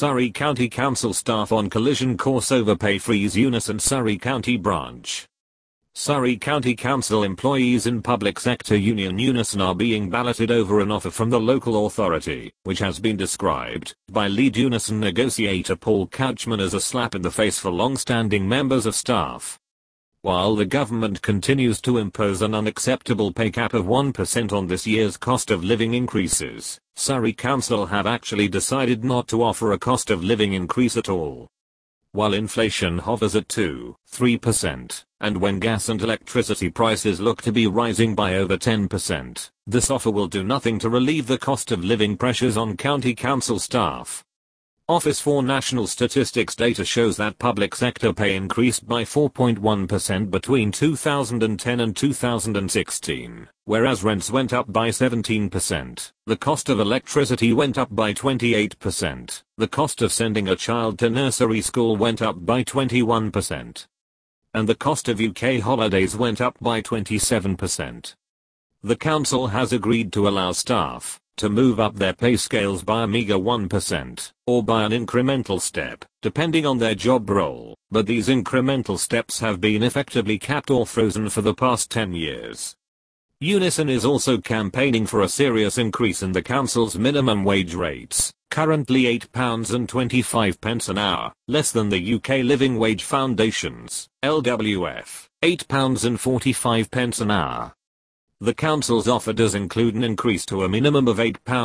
Surrey County Council staff on collision course over pay freeze. Unison Surrey County Branch. Surrey County Council employees in public sector union Unison are being balloted over an offer from the local authority, which has been described by lead Unison negotiator Paul Couchman as a slap in the face for long-standing members of staff. While the government continues to impose an unacceptable pay cap of 1% on this year's cost of living increases, Surrey Council have actually decided not to offer a cost of living increase at all. While inflation hovers at 2-3%, and when gas and electricity prices look to be rising by over 10%, this offer will do nothing to relieve the cost of living pressures on county council staff. Office for National Statistics data shows that public sector pay increased by 4.1% between 2010 and 2016, whereas rents went up by 17%, the cost of electricity went up by 28%, the cost of sending a child to nursery school went up by 21%, and the cost of UK holidays went up by 27%. The council has agreed to allow staff to move up their pay scales by a meager 1%, or by an incremental step, depending on their job role, but these incremental steps have been effectively capped or frozen for the past 10 years. Unison is also campaigning for a serious increase in the council's minimum wage rates, currently £8.25 an hour, less than the UK Living Wage Foundation's, LWF, £8.45 an hour. The council's offer does include an increase to a minimum of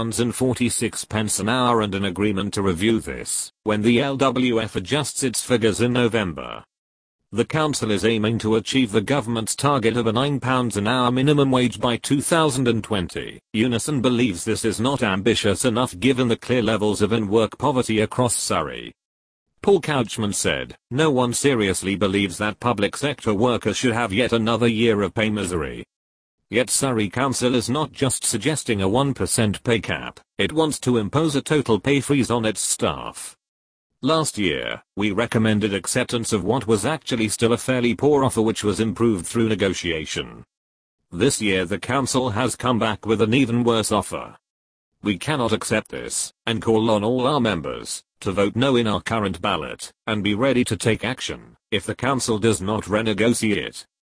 £8.46 an hour and an agreement to review this when the LWF adjusts its figures in November. The council is aiming to achieve the government's target of a £9 an hour minimum wage by 2020. Unison believes this is not ambitious enough given the clear levels of in-work poverty across Surrey. Paul Couchman said, "No one seriously believes that public sector workers should have yet another year of pay misery." Yet Surrey Council is not just suggesting a 1% pay cap, it wants to impose a total pay freeze on its staff. Last year, we recommended acceptance of what was actually still a fairly poor offer which was improved through negotiation. This year the council has come back with an even worse offer. We cannot accept this, and call on all our members to vote no in our current ballot, and be ready to take action if the council does not renegotiate.